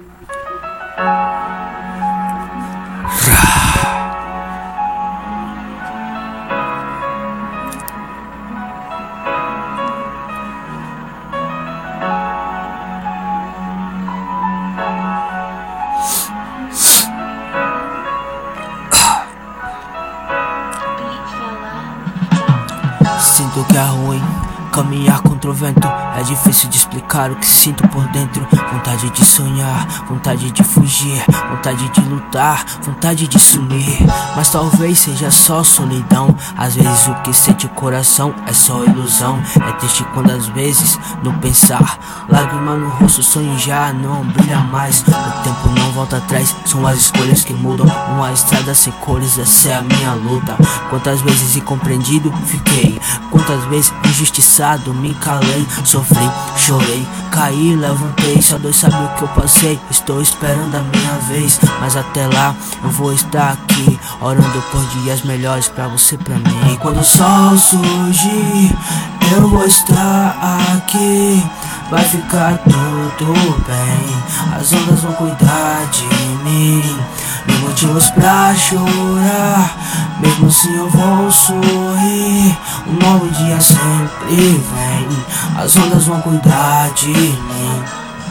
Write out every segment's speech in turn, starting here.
Sinto que é ruim caminhar contra o vento. É difícil de explicar o que sinto por dentro. Vontade de sonhar, vontade de fugir, vontade de lutar, vontade de sumir. Mas talvez seja só solidão. Às vezes o que sente o coração é só ilusão. É triste quando às vezes não pensar. Lágrima no rosto, sonho já não brilha mais. O tempo não volta atrás, são as escolhas que mudam. Uma estrada sem cores, essa é a minha luta. Quantas vezes incompreendido fiquei, quantas vezes injustiçado me calei. Sofri, chorei, caí, levantei. Só Deus sabe o que eu passei. Estou esperando a minha vez, mas até lá eu vou estar aqui, orando por dias melhores pra você, pra mim. E quando o sol surgir, eu vou estar aqui. Vai ficar tudo bem, as ondas vão cuidar de mim. Mil motivos pra chorar, mesmo assim eu vou sorrir. Um novo dia sempre vem, as ondas vão cuidar de mim.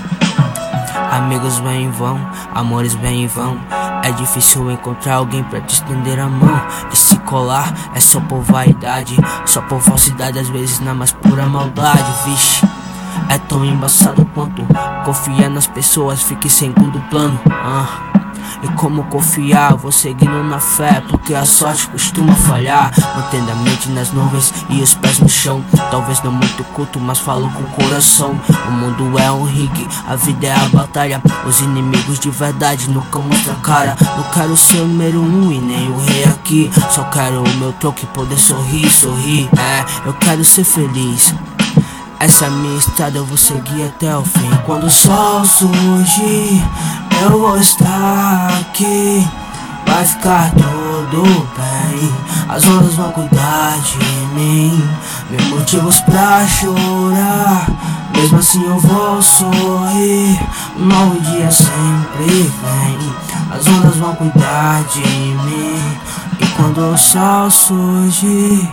Amigos vêm e vão, amores vêm e vão. É difícil encontrar alguém pra te estender a mão. E se colar é só por vaidade, só por falsidade, às vezes na mais pura maldade. Vixe, é tão embaçado quanto confiar nas pessoas, fique em segundo plano. E como confiar, vou seguindo na fé, porque a sorte costuma falhar. Mantendo a mente nas nuvens e os pés no chão. Talvez não muito culto, mas falo com o coração. O mundo é um ringue, a vida é a batalha. Os inimigos de verdade nunca mostram cara. Não quero ser o número 1 e nem o rei aqui. Só quero o meu troco e poder sorrir, sorrir. Eu quero ser feliz. Essa é a minha estrada, eu vou seguir até o fim. Quando o sol surgir, eu vou estar aqui. Vai ficar tudo bem, as ondas vão cuidar de mim. Mil motivos pra chorar, mesmo assim eu vou sorrir. Um novo dia sempre vem, as ondas vão cuidar de mim. E quando o sol surgir,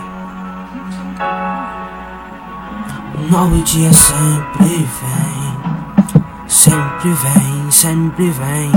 um novo dia sempre vem, sempre vem, sempre vem.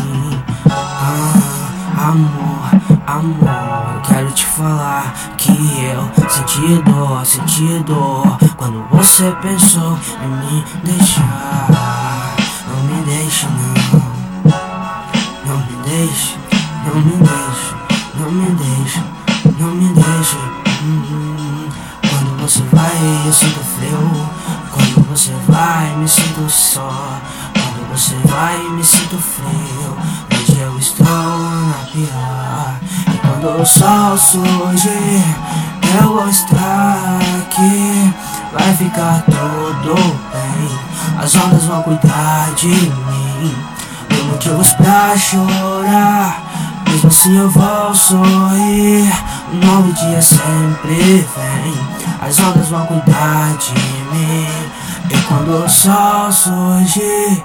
Amor, amor, eu quero te falar que eu senti dor quando você pensou em me deixar. Não me deixe não, não me deixe, não me deixe, não me deixe, não me deixe. Quando você vai eu sinto frio, quando você vai me sinto só. Quando você vai me sinto frio, hoje eu estou na pior. E quando o sol surgir, eu vou estar aqui. Vai ficar tudo bem, as ondas vão cuidar de mim. Mil motivos pra chorar, mesmo assim eu vou sorrir. Um novo dia sempre vem, as ondas vão cuidar de mim. E quando o sol surgir,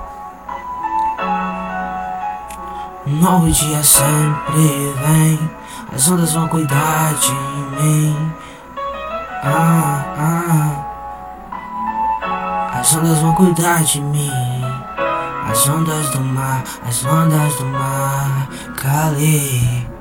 um novo dia sempre vem, as ondas vão cuidar de mim. As ondas vão cuidar de mim. As ondas do mar, Cali.